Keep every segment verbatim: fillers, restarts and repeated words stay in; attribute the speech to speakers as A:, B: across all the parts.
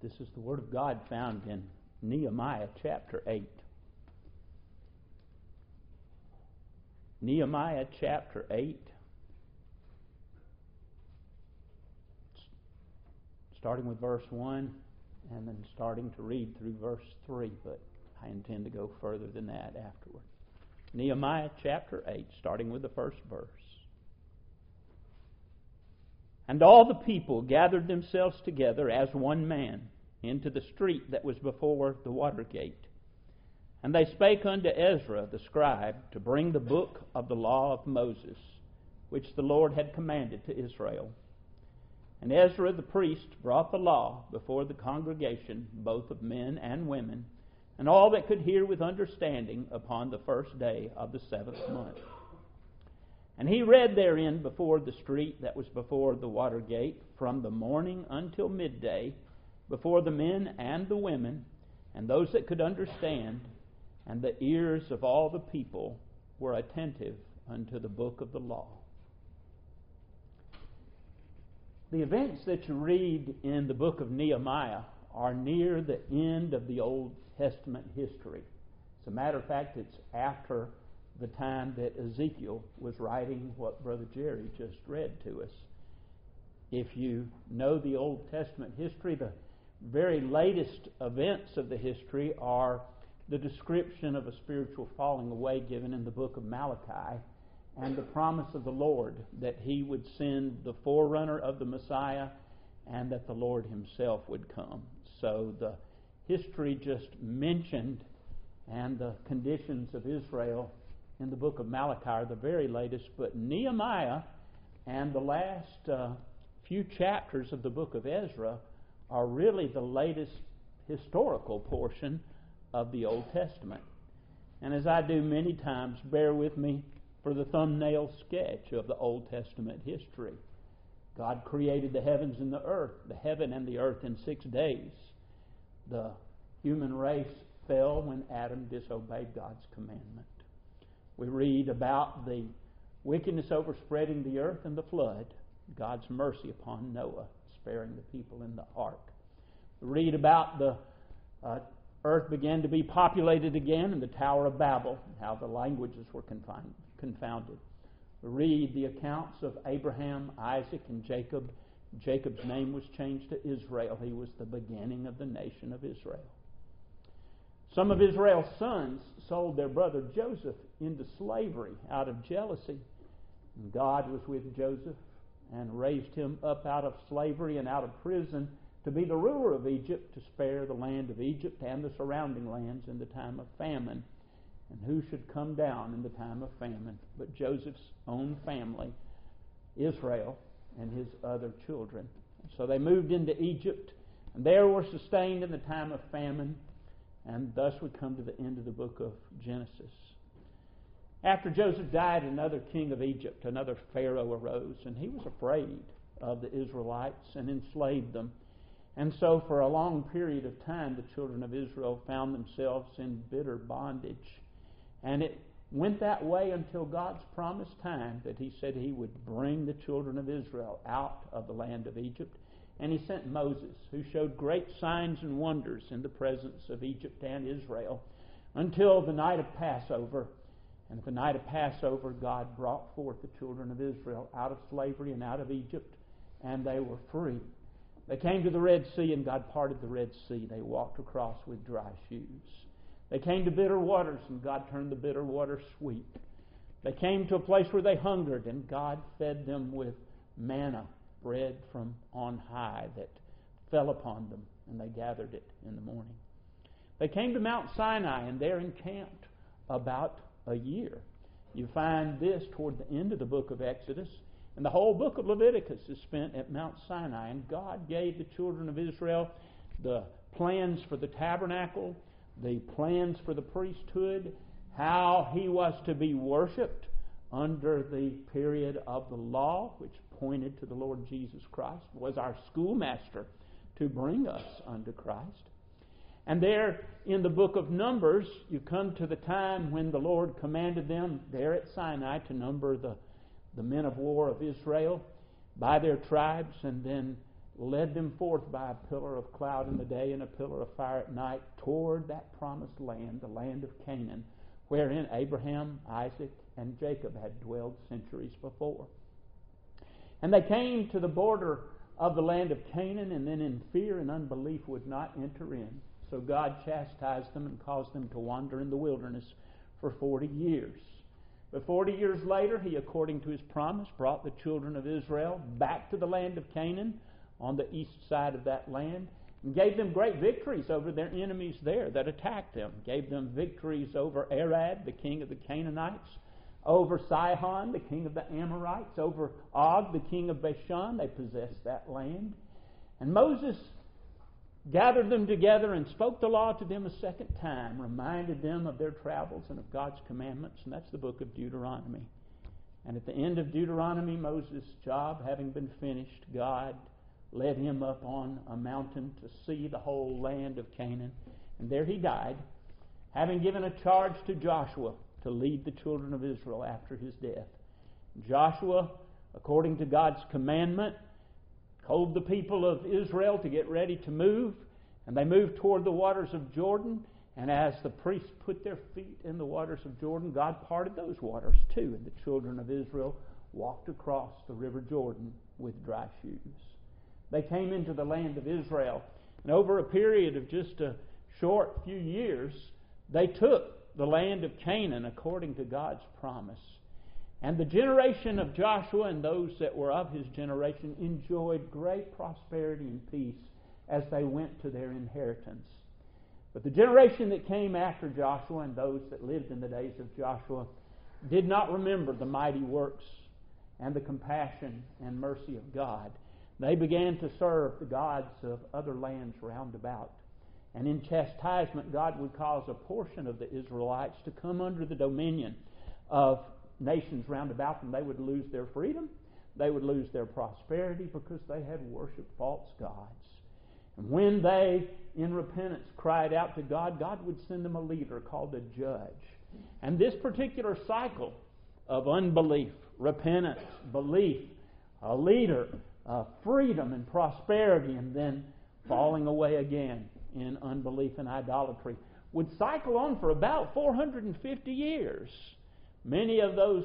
A: This is the Word of God found in Nehemiah chapter eight. Nehemiah chapter eight, starting with verse one, and then starting to read through verse three, but I intend to go further than that afterward. Nehemiah chapter eight, starting with the first verse. And all the people gathered themselves together as one man into the street that was before the water gate. And they spake unto Ezra the scribe to bring the book of the law of Moses, which the Lord had commanded to Israel. And Ezra the priest brought the law before the congregation, both of men and women, and all that could hear with understanding upon the first day of the seventh month. And he read therein before the street that was before the water gate, from the morning until midday, before the men and the women, and those that could understand, and the ears of all the people were attentive unto the book of the law. The events that you read in the book of Nehemiah are near the end of the Old Testament history. As a matter of fact, it's after the time that Ezekiel was writing what Brother Jerry just read to us. If you know the Old Testament history, the very latest events of the history are the description of a spiritual falling away given in the book of Malachi, and the promise of the Lord that He would send the forerunner of the Messiah and that the Lord Himself would come. So the history just mentioned and the conditions of Israel in the book of Malachi are the very latest, but Nehemiah and the last uh, few chapters of the book of Ezra are really the latest historical portion of the Old Testament. And as I do many times, bear with me for the thumbnail sketch of the Old Testament history. God created the heavens and the earth, the heaven and the earth in six days. The human race fell when Adam disobeyed God's commandment. We read about the wickedness overspreading the earth and the flood, God's mercy upon Noah, sparing the people in the ark. We read about the uh, earth began to be populated again in the Tower of Babel, how the languages were confined, confounded. We read the accounts of Abraham, Isaac, and Jacob. Jacob's name was changed to Israel. He was the beginning of the nation of Israel. Some of Israel's sons sold their brother Joseph into slavery out of jealousy. And God was with Joseph and raised him up out of slavery and out of prison to be the ruler of Egypt, to spare the land of Egypt and the surrounding lands in the time of famine. And who should come down in the time of famine but Joseph's own family, Israel, and his other children. So they moved into Egypt, and there were sustained in the time of famine. And thus we come to the end of the book of Genesis. After Joseph died, another king of Egypt, another Pharaoh, arose, and he was afraid of the Israelites and enslaved them. And so for a long period of time, the children of Israel found themselves in bitter bondage. And it went that way until God's promised time that He said He would bring the children of Israel out of the land of Egypt. And He sent Moses, who showed great signs and wonders in the presence of Egypt and Israel, until the night of Passover. And at the night of Passover, God brought forth the children of Israel out of slavery and out of Egypt, and they were free. They came to the Red Sea, and God parted the Red Sea. They walked across with dry shoes. They came to bitter waters, and God turned the bitter water sweet. They came to a place where they hungered, and God fed them with manna, bread from on high that fell upon them, and they gathered it in the morning. They came to Mount Sinai, and there encamped about a year. You find this toward the end of the book of Exodus, and the whole book of Leviticus is spent at Mount Sinai. And God gave the children of Israel the plans for the tabernacle, the plans for the priesthood, how he was to be worshipped under the period of the law, which pointed to the Lord Jesus Christ, was our schoolmaster to bring us unto Christ. And there in the book of Numbers, you come to the time when the Lord commanded them there at Sinai to number the, the men of war of Israel by their tribes, and then led them forth by a pillar of cloud in the day and a pillar of fire at night toward that promised land, the land of Canaan, wherein Abraham, Isaac, and Jacob had dwelled centuries before. And they came to the border of the land of Canaan, and then in fear and unbelief would not enter in. So God chastised them and caused them to wander in the wilderness for forty years. But forty years later, He, according to His promise, brought the children of Israel back to the land of Canaan on the east side of that land, and gave them great victories over their enemies there that attacked them. Gave them victories over Arad, the king of the Canaanites, over Sihon, the king of the Amorites, over Og, the king of Bashan. They possessed that land. And Moses gathered them together and spoke the law to them a second time, reminded them of their travels and of God's commandments, and that's the book of Deuteronomy. And at the end of Deuteronomy, Moses' job having been finished, God led him up on a mountain to see the whole land of Canaan, and there he died, having given a charge to Joshua to lead the children of Israel after his death. Joshua, according to God's commandment, told the people of Israel to get ready to move, and they moved toward the waters of Jordan, and as the priests put their feet in the waters of Jordan, God parted those waters too, and the children of Israel walked across the river Jordan with dry shoes. They came into the land of Israel, and over a period of just a short few years, they took the land of Canaan according to God's promise. And the generation of Joshua and those that were of his generation enjoyed great prosperity and peace as they went to their inheritance. But the generation that came after Joshua and those that lived in the days of Joshua did not remember the mighty works and the compassion and mercy of God. They began to serve the gods of other lands round about. And in chastisement, God would cause a portion of the Israelites to come under the dominion of nations round about them. They would lose their freedom. They would lose their prosperity because they had worshipped false gods. And when they, in repentance, cried out to God, God would send them a leader called a judge. And this particular cycle of unbelief, repentance, belief, a leader, uh, freedom and prosperity, and then falling away again in unbelief and idolatry, would cycle on for about four hundred fifty years. Many of those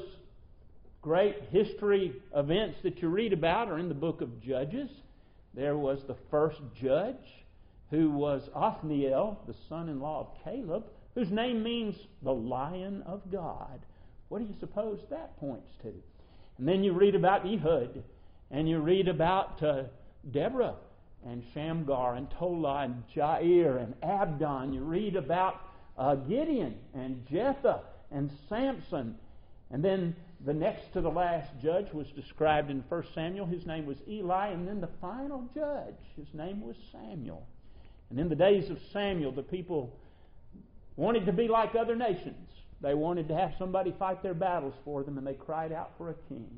A: great history events that you read about are in the book of Judges. There was the first judge, who was Othniel, the son-in-law of Caleb, whose name means the Lion of God. What do you suppose that points to? And then you read about Ehud, and you read about uh, Deborah, and Shamgar, and Tola, and Jair, and Abdon. You read about uh, Gideon, and Jephthah, and Samson. And then the next to the last judge was described in First Samuel. His name was Eli. And then the final judge, his name was Samuel. And in the days of Samuel, the people wanted to be like other nations. They wanted to have somebody fight their battles for them, and they cried out for a king.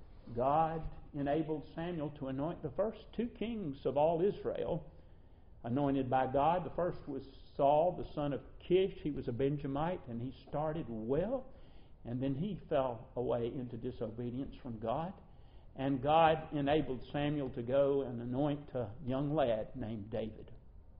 A: God enabled Samuel to anoint the first two kings of all Israel, anointed by God. The first was Saul, the son of Kish. He was a Benjamite, and he started well, and then he fell away into disobedience from God. And God enabled Samuel to go and anoint a young lad named David.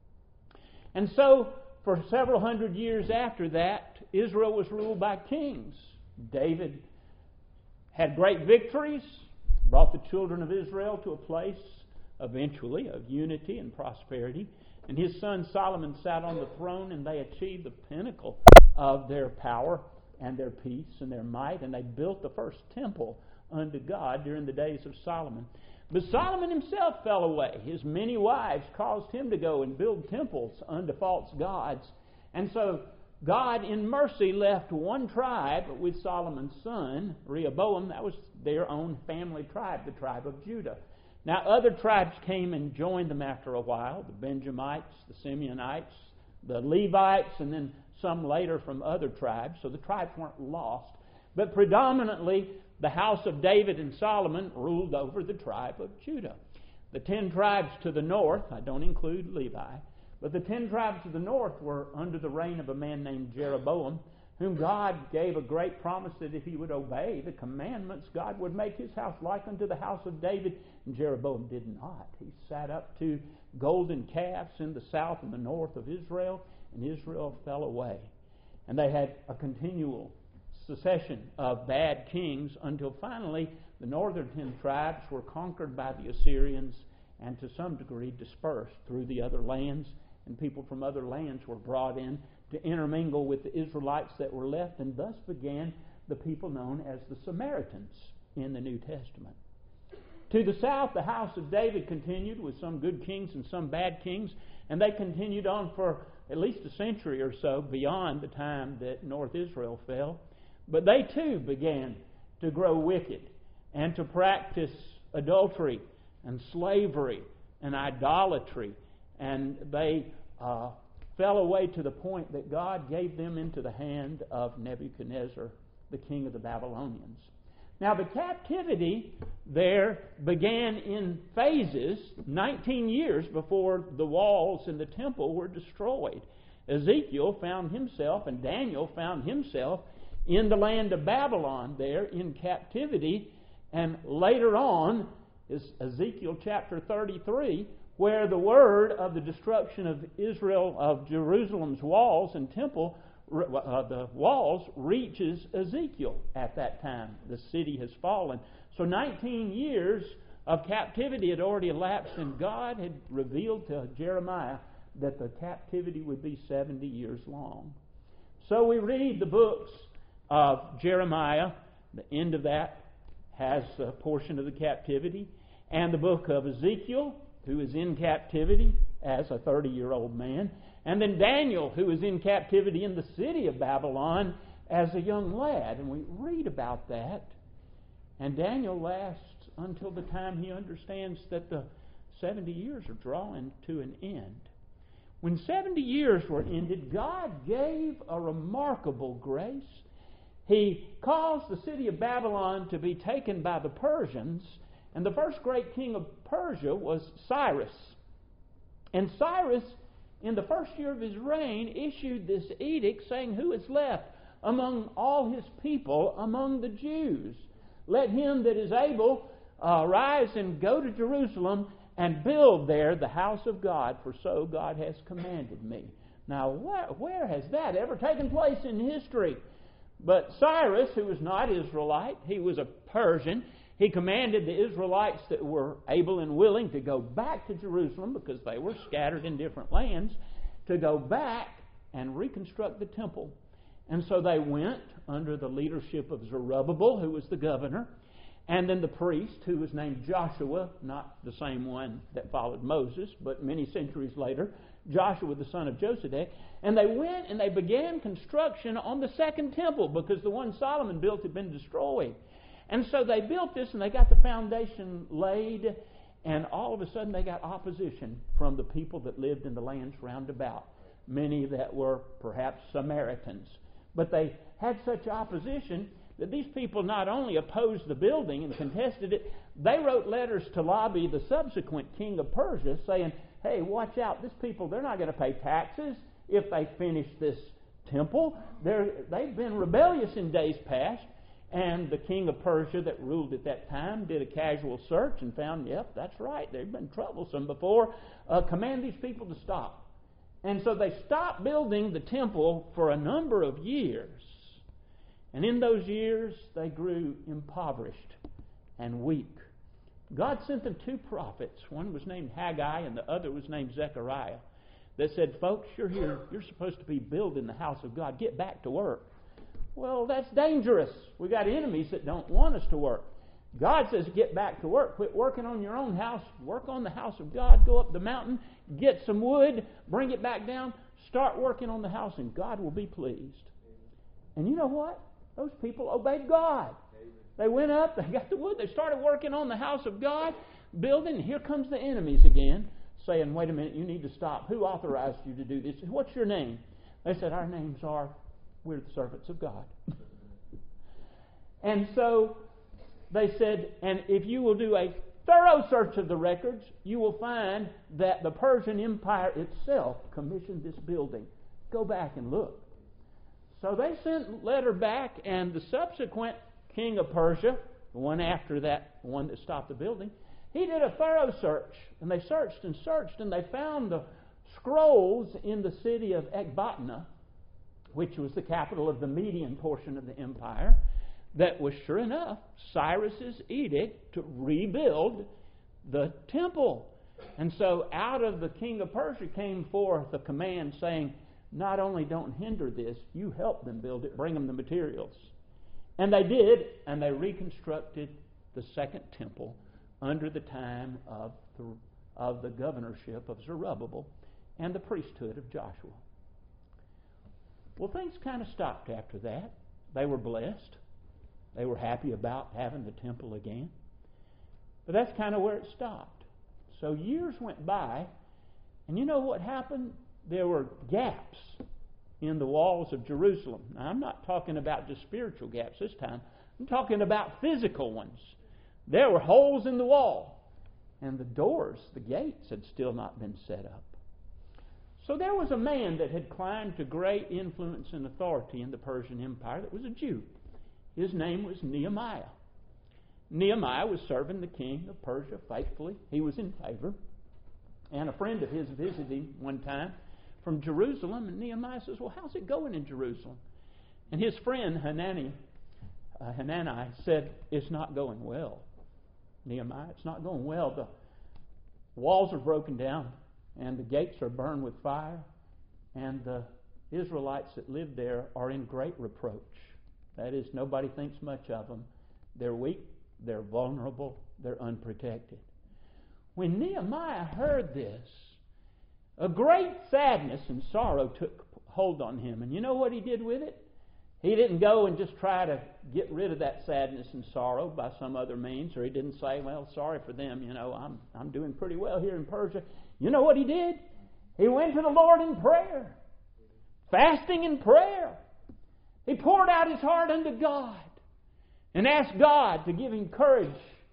A: And so, for several hundred years after that, Israel was ruled by kings. David had great victories, brought the children of Israel to a place, eventually, of unity and prosperity. And his son Solomon sat on the throne, and they achieved the pinnacle of their power and their peace and their might. And they built the first temple unto God during the days of Solomon. But Solomon himself fell away. His many wives caused him to go and build temples unto false gods. And so God, in mercy, left one tribe with Solomon's son, Rehoboam. That was their own family tribe, the tribe of Judah. Now, other tribes came and joined them after a while, the Benjamites, the Simeonites, the Levites, and then some later from other tribes. So the tribes weren't lost. But predominantly, the house of David and Solomon ruled over the tribe of Judah. The ten tribes to the north, I don't include Levi, but the ten tribes to the north were under the reign of a man named Jeroboam, whom God gave a great promise that if he would obey the commandments, God would make his house like unto the house of David. And Jeroboam did not. He sat up to golden calves in the south and the north of Israel, and Israel fell away. And they had a continual succession of bad kings until finally the northern ten tribes were conquered by the Assyrians and to some degree dispersed through the other lands, and people from other lands were brought in to intermingle with the Israelites that were left, and thus began the people known as the Samaritans in the New Testament. To the south, the house of David continued with some good kings and some bad kings, and they continued on for at least a century or so beyond the time that North Israel fell. But they too began to grow wicked and to practice adultery and slavery and idolatry, and they uh, fell away to the point that God gave them into the hand of Nebuchadnezzar, the king of the Babylonians. Now, the captivity there began in phases nineteen years before the walls in the temple were destroyed. Ezekiel found himself, and Daniel found himself, in the land of Babylon there in captivity. And later on is Ezekiel chapter thirty-three, where the word of the destruction of Israel, of Jerusalem's walls and temple, uh, the walls reaches Ezekiel at that time. The city has fallen. So nineteen years of captivity had already elapsed, and God had revealed to Jeremiah that the captivity would be seventy years long. So we read the books of Jeremiah. The end of that has a portion of the captivity. And the book of Ezekiel, who is in captivity as a thirty-year-old man. And then Daniel, who is in captivity in the city of Babylon as a young lad. And we read about that. And Daniel lasts until the time he understands that the seventy years are drawing to an end. When seventy years were ended, God gave a remarkable grace. He caused the city of Babylon to be taken by the Persians, and the first great king of Persia was Cyrus. And Cyrus, in the first year of his reign, issued this edict saying, "Who is left among all his people, among the Jews? Let him that is able uh, rise and go to Jerusalem and build there the house of God, for so God has commanded me." Now, where, where has that ever taken place in history? But Cyrus, who was not Israelite, he was a Persian. He commanded the Israelites that were able and willing to go back to Jerusalem, because they were scattered in different lands, to go back and reconstruct the temple. And so they went under the leadership of Zerubbabel, who was the governor, and then the priest, who was named Joshua, not the same one that followed Moses, but many centuries later, Joshua the son of Josedek. And they went and they began construction on the second temple, because the one Solomon built had been destroyed. And so they built this, and they got the foundation laid, and all of a sudden they got opposition from the people that lived in the lands round about, many that were perhaps Samaritans. But they had such opposition that these people not only opposed the building and contested it, they wrote letters to lobby the subsequent king of Persia saying, "Hey, watch out, these people, they're not going to pay taxes if they finish this temple. They're, they've been rebellious in days past." And the king of Persia that ruled at that time did a casual search and found, yep, that's right, they've been troublesome before. Uh, command these people to stop. And so they stopped building the temple for a number of years. And in those years, they grew impoverished and weak. God sent them two prophets. One was named Haggai and the other was named Zechariah. That said, "Folks, you're here. You're supposed to be building the house of God. Get back to work." Well, that's dangerous. We've got enemies that don't want us to work. God says, get back to work. Quit working on your own house. Work on the house of God. Go up the mountain. Get some wood. Bring it back down. Start working on the house, and God will be pleased. And you know what? Those people obeyed God. They went up. They got the wood. They started working on the house of God, building. And here comes the enemies again, saying, "Wait a minute. You need to stop. Who authorized you to do this? What's your name?" They said, "Our names are... we're the servants of God." And so they said, "And if you will do a thorough search of the records, you will find that the Persian Empire itself commissioned this building. Go back and look." So they sent a letter back, and the subsequent king of Persia, the one after that, the one that stopped the building, he did a thorough search. And they searched and searched, and they found the scrolls in the city of Ecbatana, which was the capital of the Median portion of the empire, that was, sure enough, Cyrus's edict to rebuild the temple. And so out of the king of Persia came forth a command saying, not only don't hinder this, you help them build it, bring them the materials. And they did, and they reconstructed the second temple under the time of the, of the governorship of Zerubbabel and the priesthood of Joshua. Well, things kind of stopped after that. They were blessed. They were happy about having the temple again. But that's kind of where it stopped. So years went by, and you know what happened? There were gaps in the walls of Jerusalem. Now, I'm not talking about just spiritual gaps this time. I'm talking about physical ones. There were holes in the wall, and the doors, the gates, had still not been set up. So there was a man that had climbed to great influence and authority in the Persian Empire that was a Jew. His name was Nehemiah. Nehemiah was serving the king of Persia faithfully. He was in favor. And a friend of his visited him one time from Jerusalem, and Nehemiah says, well, how's it going in Jerusalem? And his friend Hanani, uh, Hanani said, it's not going well, Nehemiah. It's not going well. The walls are broken down, and the gates are burned with fire, and the Israelites that live there are in great reproach. That is, nobody thinks much of them. They're weak, they're vulnerable, they're unprotected. When Nehemiah heard this, a great sadness and sorrow took hold on him. And you know what he did with it? He didn't go and just try to get rid of that sadness and sorrow by some other means, or he didn't say, well, sorry for them, you know, I'm I'm doing pretty well here in Persia. You know what he did? He went to the Lord in prayer, fasting and prayer. He poured out his heart unto God and asked God to give him courage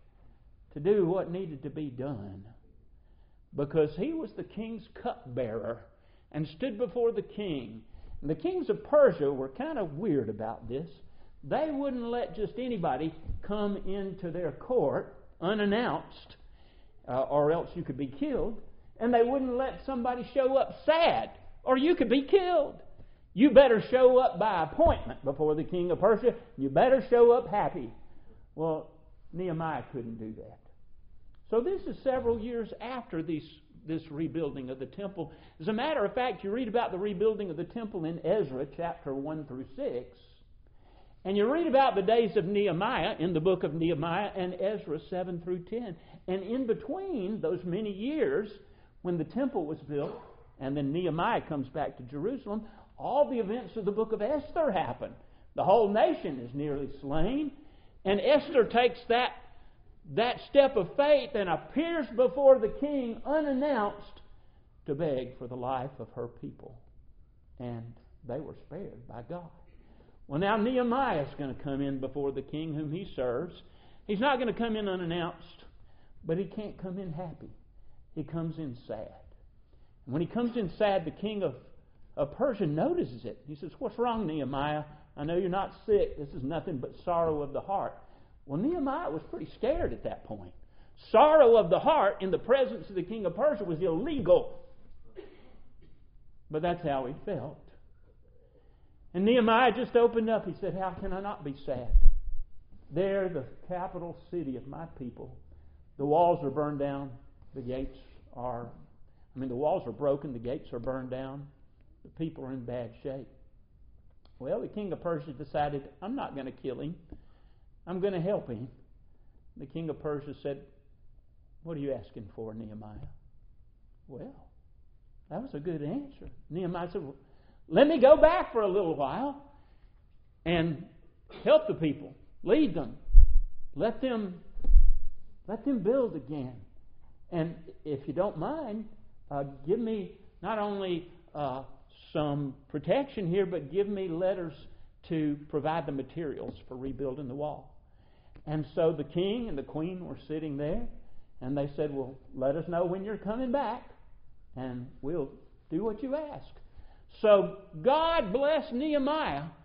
A: to do what needed to be done. Because he was the king's cupbearer and stood before the king. And the kings of Persia were kind of weird about this. They wouldn't let just anybody come into their court unannounced, uh, or else you could be killed. And they wouldn't let somebody show up sad, or you could be killed. You better show up by appointment before the king of Persia. You better show up happy. Well, Nehemiah couldn't do that. So this is several years after these, this rebuilding of the temple. As a matter of fact, you read about the rebuilding of the temple in Ezra chapter one through six. And you read about the days of Nehemiah in the book of Nehemiah and Ezra seven through ten. And in between those many years, when the temple was built, and then Nehemiah comes back to Jerusalem, all the events of the book of Esther happen. The whole nation is nearly slain. And Esther takes that that step of faith and appears before the king unannounced to beg for the life of her people. And they were spared by God. Well, now Nehemiah is going to come in before the king whom he serves. He's not going to come in unannounced, but he can't come in happy. He comes in sad. And when he comes in sad, the king of, of Persia notices it. He says, what's wrong, Nehemiah? I know you're not sick. This is nothing but sorrow of the heart. Well, Nehemiah was pretty scared at that point. Sorrow of the heart in the presence of the king of Persia was illegal. But that's how he felt. And Nehemiah just opened up. He said, how can I not be sad? There, the capital city of my people. The walls are burned down. The gates are, I mean, the walls are broken. The gates are burned down. The people are in bad shape. Well, the king of Persia decided, I'm not going to kill him. I'm going to help him. The king of Persia said, what are you asking for, Nehemiah? Well, that was a good answer. Nehemiah said, well, let me go back for a little while and help the people, lead them, let them, let them build again. And if you don't mind, uh, give me not only uh, some protection here, but give me letters to provide the materials for rebuilding the wall. And so the king and the queen were sitting there, and they said, well, let us know when you're coming back, and we'll do what you ask. So God blessed Nehemiah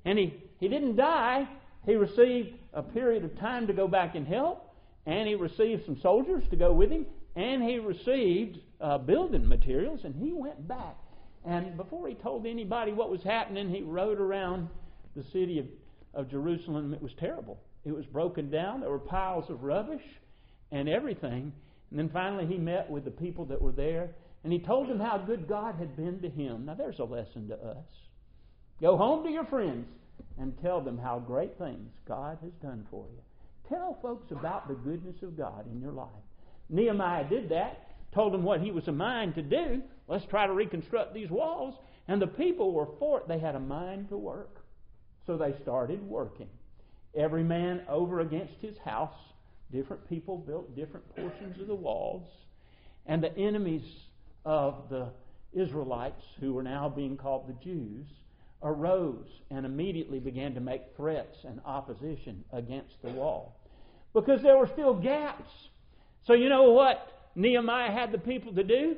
A: And he, he didn't die. He received a period of time to go back and help. And he received some soldiers to go with him. And he received uh, building materials. And he went back. And before he told anybody what was happening, he rode around the city of, of Jerusalem. It was terrible. It was broken down. There were piles of rubbish and everything. And then finally he met with the people that were there. And he told them how good God had been to him. Now there's a lesson to us. Go home to your friends and tell them how great things God has done for you. Tell folks about the goodness of God in your life. Nehemiah did that. Told them what he was a mind to do. Let's try to reconstruct these walls. And the people were for it. They had a mind to work. So they started working. Every man over against his house. Different people built different portions of the walls. And the enemies of the Israelites, who were now being called the Jews, arose and immediately began to make threats and opposition against the wall. Because there were still gaps. So you know what Nehemiah had the people to do?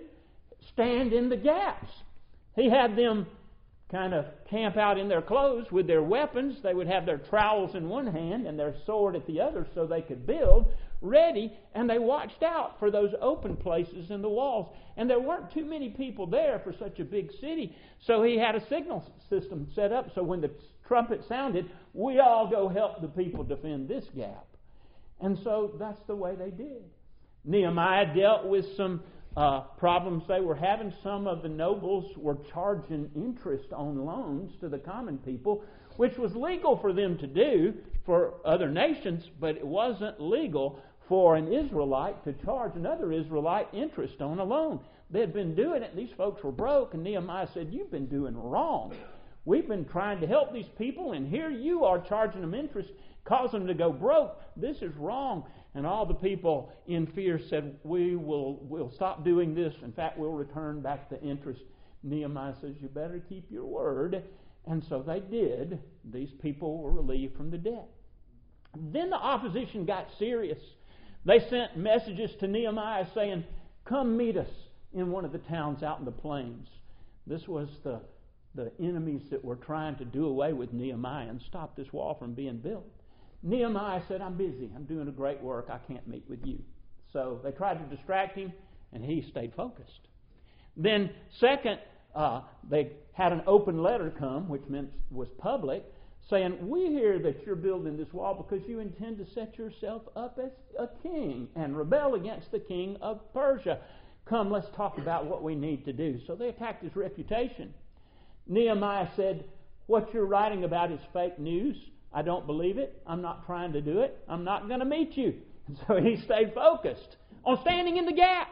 A: Stand in the gaps. He had them kind of camp out in their clothes with their weapons. They would have their trowels in one hand and their sword at the other so they could build ready. And they watched out for those open places in the walls. And there weren't too many people there for such a big city. So he had a signal system set up so when the trumpet sounded, we all go help the people defend this gap. And so that's the way they did. Nehemiah dealt with some uh, problems they were having. Some of the nobles were charging interest on loans to the common people, which was legal for them to do for other nations, but it wasn't legal for an Israelite to charge another Israelite interest on a loan. They had been doing it. These folks were broke, and Nehemiah said, you've been doing wrong. We've been trying to help these people, and here you are charging them interest, causing them to go broke. This is wrong. And all the people in fear said, we will we'll stop doing this. In fact, we'll return back the interest. Nehemiah says, you better keep your word. And so they did. These people were relieved from the debt. Then the opposition got serious. They sent messages to Nehemiah saying, come meet us in one of the towns out in the plains. This was the, the enemies that were trying to do away with Nehemiah and stop this wall from being built. Nehemiah said, I'm busy. I'm doing a great work. I can't meet with you. So they tried to distract him, and he stayed focused. Then second, uh, they had an open letter come, which meant was public, saying, we hear that you're building this wall because you intend to set yourself up as a king and rebel against the king of Persia. Come, let's talk about what we need to do. So they attacked his reputation. Nehemiah said, what you're writing about is fake news. I don't believe it. I'm not trying to do it. I'm not going to meet you. And so he stayed focused on standing in the gap.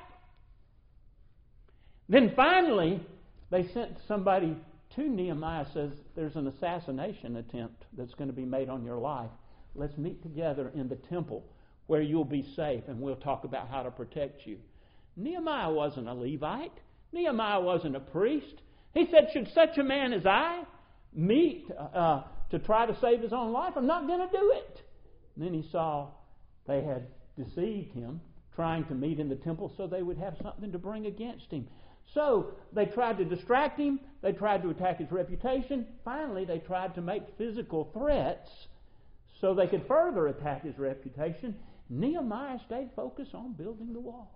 A: Then finally, they sent somebody to Nehemiah, says, there's an assassination attempt that's going to be made on your life. Let's meet together in the temple where you'll be safe, and we'll talk about how to protect you. Nehemiah wasn't a Levite. Nehemiah wasn't a priest. He said, should such a man as I meet uh, to try to save his own life? I'm not going to do it. And then he saw they had deceived him, trying to meet in the temple so they would have something to bring against him. So they tried to distract him. They tried to attack his reputation. Finally, they tried to make physical threats so they could further attack his reputation. Nehemiah stayed focused on building the wall.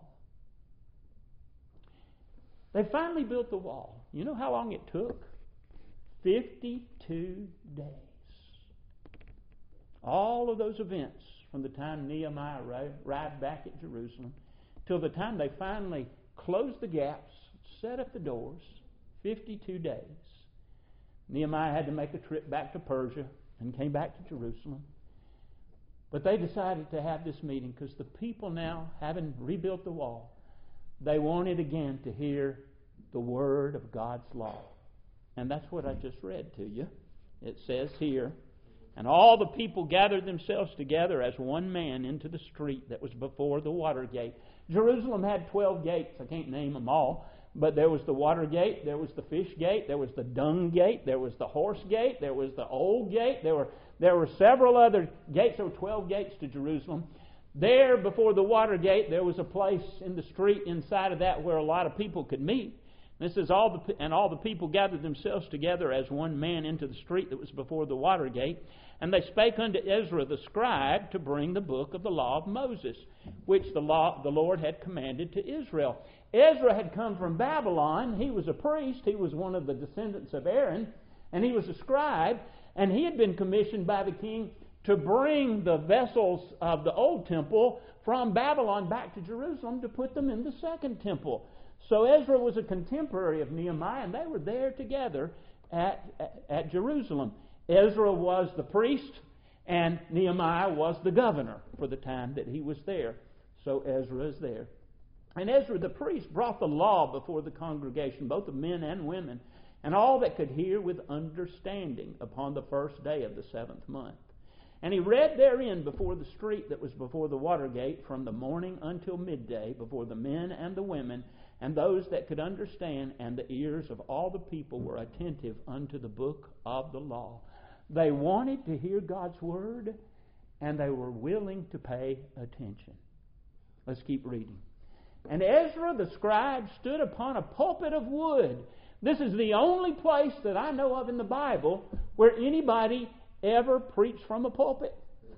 A: They finally built the wall. You know how long it took? fifty-two days. All of those events from the time Nehemiah arrived back at Jerusalem till the time they finally closed the gaps, set up the doors, fifty-two days. Nehemiah had to make a trip back to Persia and came back to Jerusalem. But they decided to have this meeting because the people now, having rebuilt the wall, they wanted again to hear the word of God's law. And that's what I just read to you. It says here, and all the people gathered themselves together as one man into the street that was before the water gate. Jerusalem had twelve gates. I can't name them all. But there was the water gate, there was the fish gate, there was the dung gate, there was the horse gate, there was the old gate. There were, there were several other gates. There were twelve gates to Jerusalem. There, before the water gate, there was a place in the street inside of that where a lot of people could meet. This is all the and all the people gathered themselves together as one man into the street that was before the water gate, and they spake unto Ezra the scribe to bring the book of the law of Moses, which the law the Lord had commanded to Israel. Ezra had come from Babylon. He was a priest. He was one of the descendants of Aaron, and he was a scribe, and he had been commissioned by the king to bring the vessels of the old temple from Babylon back to Jerusalem to put them in the second temple. So Ezra was a contemporary of Nehemiah, and they were there together at, at, at Jerusalem. Ezra was the priest, and Nehemiah was the governor for the time that he was there. So Ezra is there. And Ezra the priest brought the law before the congregation, both of men and women, and all that could hear with understanding upon the first day of the seventh month. And he read therein before the street that was before the water gate from the morning until midday, before the men and the women, and those that could understand, and the ears of all the people were attentive unto the book of the law. They wanted to hear God's word, and they were willing to pay attention. Let's keep reading. And Ezra the scribe stood upon a pulpit of wood. This is the only place that I know of in the Bible where anybody ever preached from a pulpit.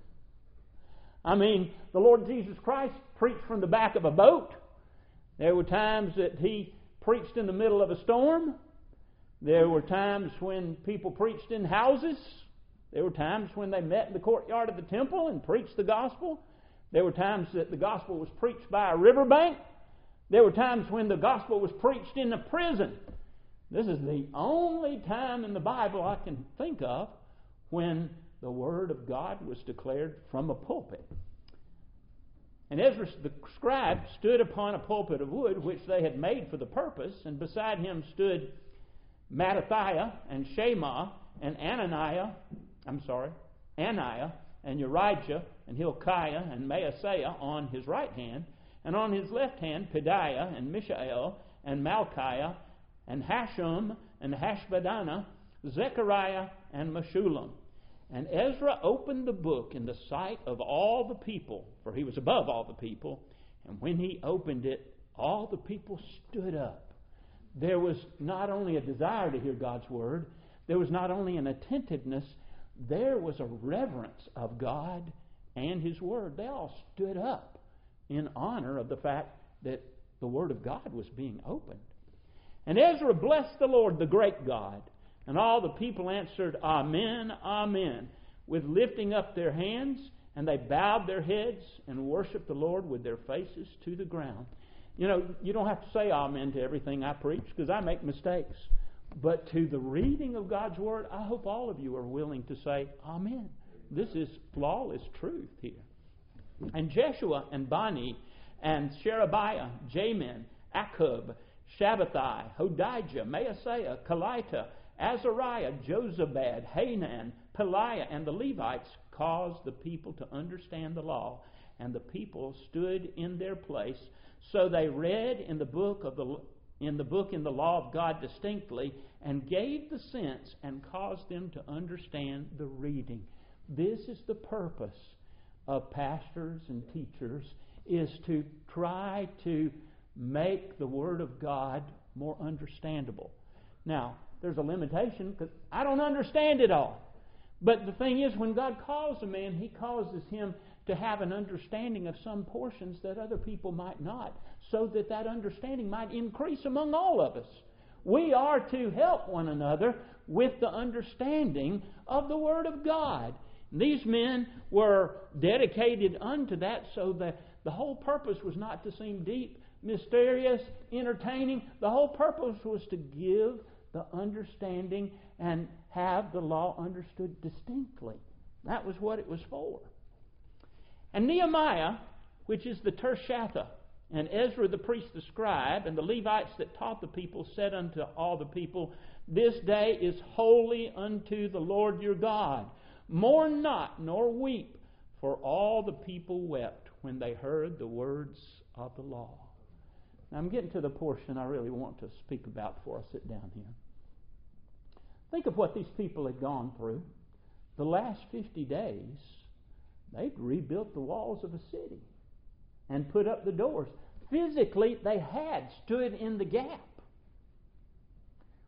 A: I mean, the Lord Jesus Christ preached from the back of a boat. There were times that he preached in the middle of a storm. There were times when people preached in houses. There were times when they met in the courtyard of the temple and preached the gospel. There were times that the gospel was preached by a riverbank. There were times when the gospel was preached in a prison. This is the only time in the Bible I can think of when the Word of God was declared from a pulpit. And Ezra the scribe stood upon a pulpit of wood which they had made for the purpose, and beside him stood Mattathiah and Shema and Ananiah, I'm sorry, Ananiah and Urijah and Hilkiah and Maaseiah on his right hand, and on his left hand Pedaiah and Mishael and Malchiah and Hashum and Hashbaddanah, Zechariah and Meshullam. And Ezra opened the book in the sight of all the people, for he was above all the people. And when he opened it, all the people stood up. There was not only a desire to hear God's word, there was not only an attentiveness, there was a reverence of God and his word. They all stood up in honor of the fact that the word of God was being opened. And Ezra blessed the Lord, the great God. And all the people answered, Amen, Amen, with lifting up their hands, and they bowed their heads and worshiped the Lord with their faces to the ground. You know, you don't have to say Amen to everything I preach, because I make mistakes. But to the reading of God's Word, I hope all of you are willing to say Amen. This is flawless truth here. And Jeshua and Bani and Sherebiah, Jamin, Akub, Shabbatai, Hodijah, Maaseiah, Kelita, Azariah, Jozabad, Hanan, Peliah, and the Levites caused the people to understand the law, and the people stood in their place. So they read in the book of the in the book in the law of God distinctly, and gave the sense and caused them to understand the reading. This is the purpose of pastors and teachers, is to try to make the Word of God more understandable. Now, there's a limitation because I don't understand it all. But the thing is, when God calls a man, He causes him to have an understanding of some portions that other people might not, so that that understanding might increase among all of us. We are to help one another with the understanding of the Word of God. These men were dedicated unto that, so that the whole purpose was not to seem deep, mysterious, entertaining. The whole purpose was to give the understanding and have the law understood distinctly. That was what it was for. And Nehemiah, which is the Tirshatha, and Ezra the priest the scribe, and the Levites that taught the people, said unto all the people, This day is holy unto the Lord your God. Mourn not, nor weep, for all the people wept when they heard the words of the law. Now I'm getting to the portion I really want to speak about before I sit down here. Think of what these people had gone through. The last fifty days, they'd rebuilt the walls of a city and put up the doors. Physically, they had stood in the gap.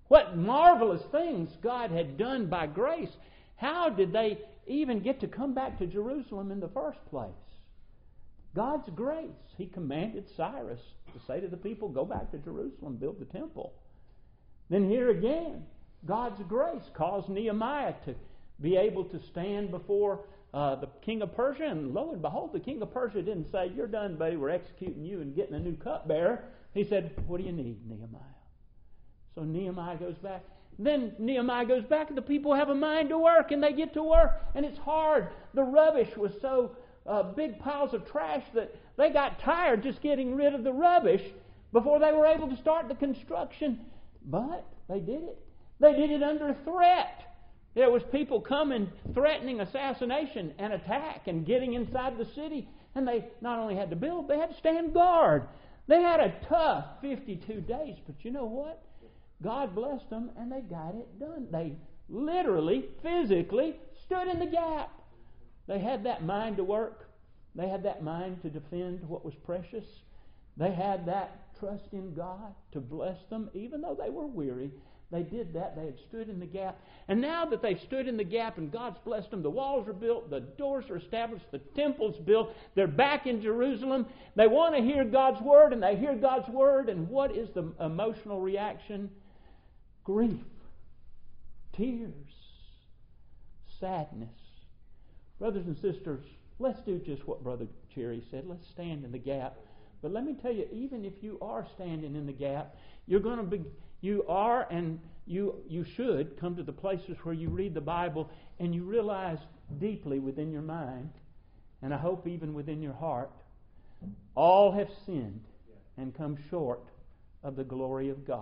A: what marvelous things God had done by grace. How did they even get to come back to Jerusalem in the first place? God's grace. He commanded Cyrus to say to the people, go back to Jerusalem, build the temple. Then here again, God's grace caused Nehemiah to be able to stand before uh, the king of Persia. And lo and behold, the king of Persia didn't say, you're done, buddy, we're executing you and getting a new cupbearer. He said, what do you need, Nehemiah? So Nehemiah goes back. Then Nehemiah goes back and the people have a mind to work, and they get to work, and it's hard. The rubbish was so uh, big piles of trash that they got tired just getting rid of the rubbish before they were able to start the construction. But they did it. They did it under threat. There was people coming threatening assassination and attack and getting inside the city. And they not only had to build, they had to stand guard. They had a tough fifty-two days. But you know what? God blessed them and they got it done. They literally, physically stood in the gap. They had that mind to work. They had that mind to defend what was precious. They had that trust in God to bless them even though they were weary. They did that. They had stood in the gap. And now that they've stood in the gap and God's blessed them, the walls are built, the doors are established, the temple's built, they're back in Jerusalem. They want to hear God's word, and they hear God's word. And what is the emotional reaction? Grief, tears, sadness. Brothers and sisters, let's do just what Brother Cherry said. Let's stand in the gap. But let me tell you, even if you are standing in the gap, you're going to be... You are and you you should come to the places where you read the Bible and you realize deeply within your mind, and I hope even within your heart, all have sinned and come short of the glory of God.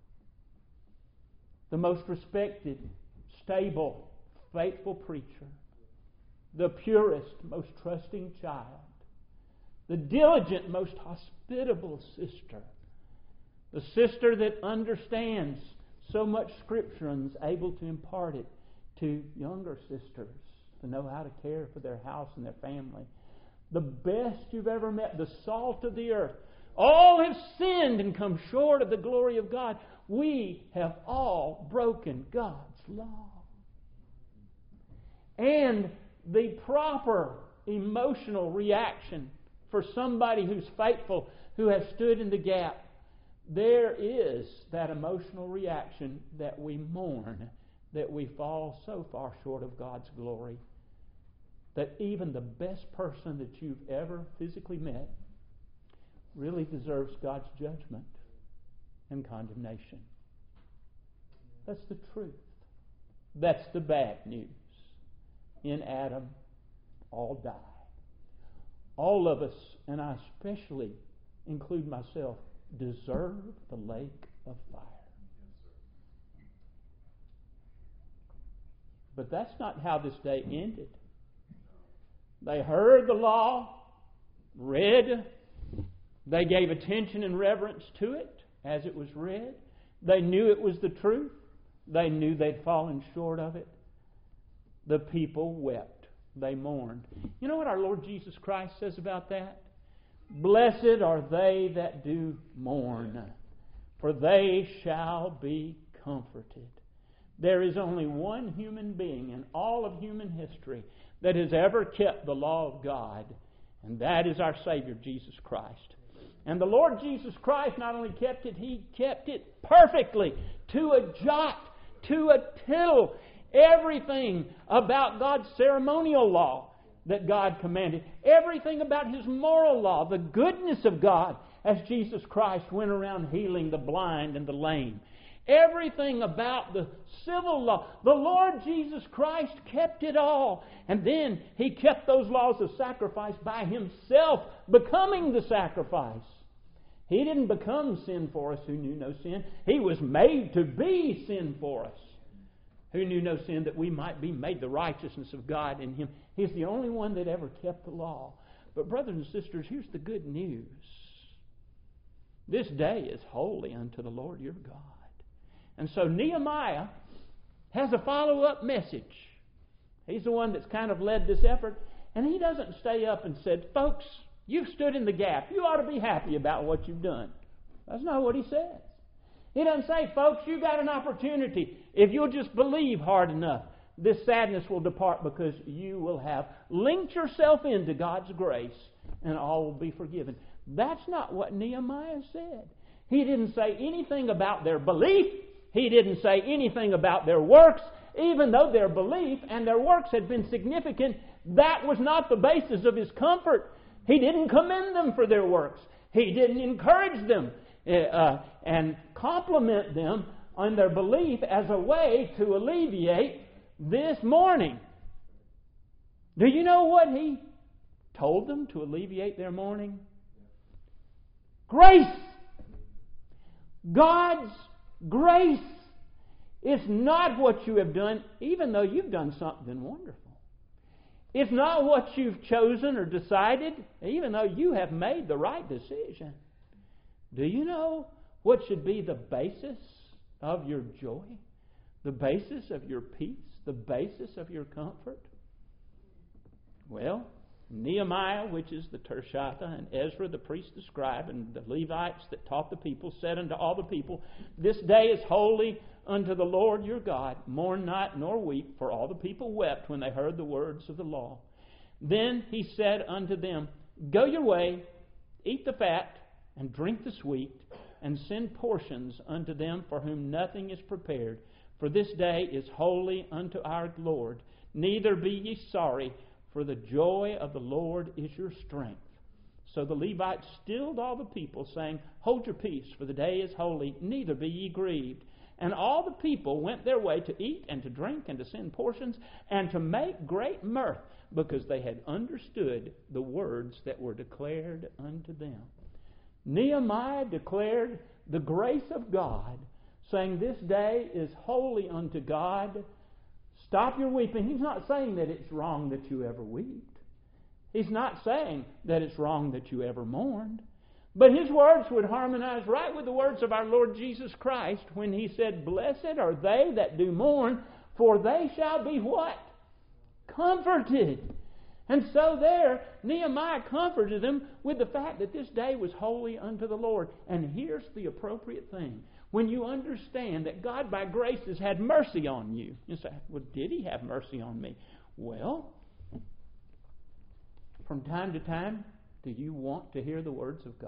A: The most respected, stable, faithful preacher, the purest, most trusting child, the diligent, most hospitable sister, the sister that understands so much Scripture and is able to impart it to younger sisters to know how to care for their house and their family. The best you've ever met, the salt of the earth. All have sinned and come short of the glory of God. We have all broken God's law. And the proper emotional reaction for somebody who's faithful, who has stood in the gap, there is that emotional reaction that we mourn, that we fall so far short of God's glory, that even the best person that you've ever physically met really deserves God's judgment and condemnation. That's the truth. That's the bad news. In Adam, all die. All of us, and I especially include myself, deserve the lake of fire. But that's not how this day ended. They heard the law, read, they gave attention and reverence to it as it was read. They knew it was the truth. They knew they'd fallen short of it. The people wept. They mourned. You know what our Lord Jesus Christ says about that? Blessed are they that do mourn, for they shall be comforted. There is only one human being in all of human history that has ever kept the law of God, and that is our Savior, Jesus Christ. And the Lord Jesus Christ not only kept it, He kept it perfectly, to a jot, to a tittle. Everything about God's ceremonial law that God commanded. Everything about His moral law, the goodness of God, as Jesus Christ went around healing the blind and the lame. Everything about the civil law. The Lord Jesus Christ kept it all. And then He kept those laws of sacrifice by Himself becoming the sacrifice. He didn't become sin for us who knew no sin. He was made to be sin for us who knew no sin, that we might be made the righteousness of God in Him. He's the only one that ever kept the law. But brothers and sisters, here's the good news. This day is holy unto the Lord your God. And so Nehemiah has a follow-up message. He's the one that's kind of led this effort. And he doesn't stay up and said, folks, you've stood in the gap. You ought to be happy about what you've done. That's not what he says. He doesn't say, folks, you got an opportunity. If you'll just believe hard enough, this sadness will depart because you will have linked yourself into God's grace and all will be forgiven. That's not what Nehemiah said. He didn't say anything about their belief. He didn't say anything about their works. Even though their belief and their works had been significant, that was not the basis of his comfort. He didn't commend them for their works. He didn't encourage them uh, and compliment them on their belief as a way to alleviate this mourning. Do you know what he told them to alleviate their mourning? Grace. God's grace. It's not what you have done, even though you've done something wonderful. It's not what you've chosen or decided, even though you have made the right decision. Do you know what should be the basis of your joy? The basis of your peace? The basis of your comfort? Well, Nehemiah, which is the Tirshatha, and Ezra, the priest, the scribe, and the Levites that taught the people, said unto all the people, This day is holy unto the Lord your God. Mourn not nor weep, for all the people wept when they heard the words of the law. Then he said unto them, Go your way, eat the fat, and drink the sweet, and send portions unto them for whom nothing is prepared. For this day is holy unto our Lord. Neither be ye sorry, for the joy of the Lord is your strength. So the Levites stilled all the people, saying, Hold your peace, for the day is holy, neither be ye grieved. And all the people went their way to eat and to drink and to send portions and to make great mirth, because they had understood the words that were declared unto them. Nehemiah declared the grace of God, saying, This day is holy unto God. Stop your weeping. He's not saying that it's wrong that you ever wept. He's not saying that it's wrong that you ever mourned. But his words would harmonize right with the words of our Lord Jesus Christ when he said, Blessed are they that do mourn, for they shall be what? Comforted. And so there, Nehemiah comforted them with the fact that this day was holy unto the Lord. And here's the appropriate thing. When you understand that God by grace has had mercy on you, you say, well, did he have mercy on me? Well, from time to time, do you want to hear the words of God?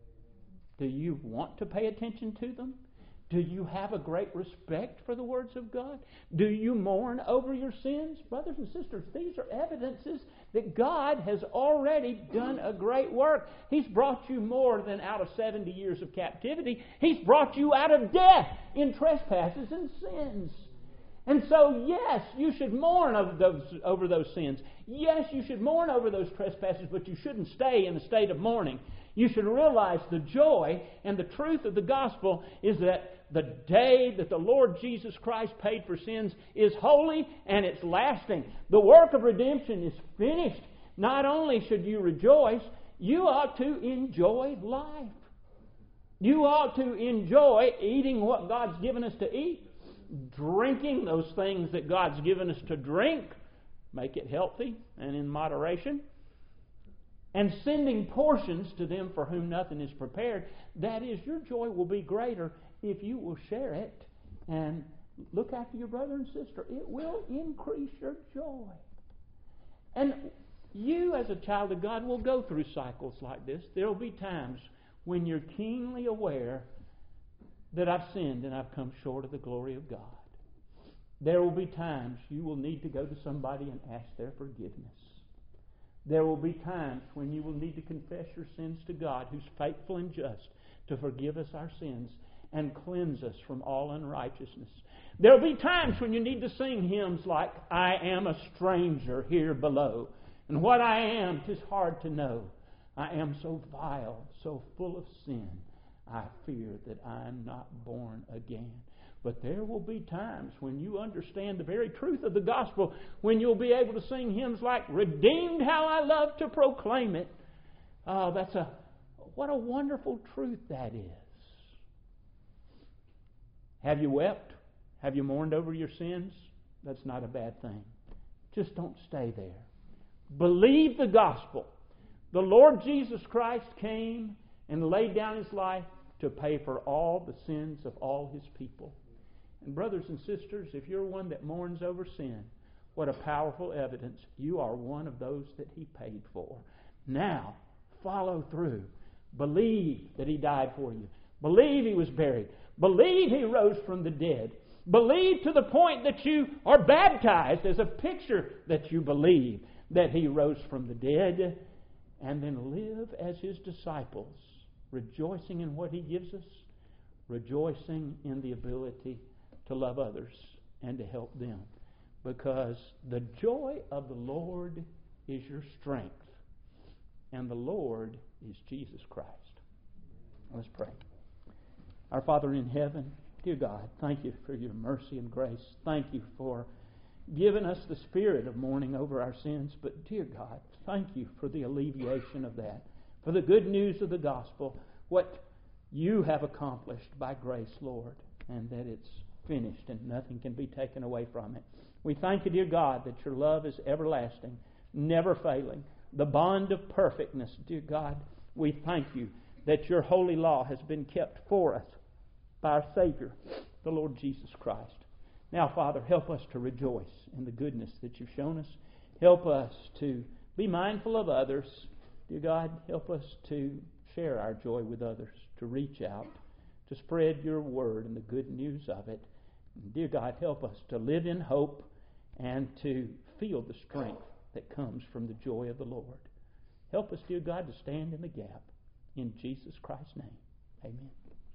A: Do you want to pay attention to them? Do you have a great respect for the words of God? Do you mourn over your sins? Brothers and sisters, these are evidences that God has already done a great work. He's brought you more than out of seventy years of captivity. He's brought you out of death in trespasses and sins. And so, yes, you should mourn over those, over those sins. Yes, you should mourn over those trespasses, but you shouldn't stay in a state of mourning. You should realize the joy and the truth of the gospel is that the day that the Lord Jesus Christ paid for sins is holy and it's lasting. The work of redemption is finished. Not only should you rejoice, you ought to enjoy life. You ought to enjoy eating what God's given us to eat, drinking those things that God's given us to drink, make it healthy and in moderation, and sending portions to them for whom nothing is prepared. That is, your joy will be greater if you will share it and look after your brother and sister. It will increase your joy. And you, as a child of God, will go through cycles like this. There will be times when you're keenly aware that I've sinned and I've come short of the glory of God. There will be times you will need to go to somebody and ask their forgiveness. There will be times when you will need to confess your sins to God, who's faithful and just to forgive us our sins and cleanse us from all unrighteousness. There will be times when you need to sing hymns like, I am a stranger here below, and what I am 'tis hard to know. I am so vile, so full of sin, I fear that I am not born again. But there will be times when you understand the very truth of the gospel, when you'll be able to sing hymns like, Redeemed, how I love to proclaim it. Oh, that's a, what a wonderful truth that is. Have you wept? Have you mourned over your sins? That's not a bad thing. Just don't stay there. Believe the gospel. The Lord Jesus Christ came and laid down his life to pay for all the sins of all His people. And brothers and sisters, if you're one that mourns over sin, what a powerful evidence you are one of those that He paid for. Now, follow through. Believe that He died for you. Believe He was buried. Believe He rose from the dead. Believe to the point that you are baptized as a picture that you believe that He rose from the dead. And then live as His disciples, rejoicing in what He gives us, rejoicing in the ability to love others and to help them. Because the joy of the Lord is your strength. And the Lord is Jesus Christ. Let's pray. Our Father in heaven, dear God, thank You for Your mercy and grace. Thank You for giving us the spirit of mourning over our sins. But dear God, thank You for the alleviation of that, for the good news of the gospel, what You have accomplished by grace, Lord, and that it's finished and nothing can be taken away from it. We thank You, dear God, that Your love is everlasting, never failing, the bond of perfectness. Dear God, we thank You that Your holy law has been kept for us by our Savior, the Lord Jesus Christ. Now, Father, help us to rejoice in the goodness that You've shown us. Help us to be mindful of others. Dear God, help us to share our joy with others, to reach out, to spread Your word and the good news of it. And dear God, help us to live in hope and to feel the strength that comes from the joy of the Lord. Help us, dear God, to stand in the gap. In Jesus Christ's name, amen.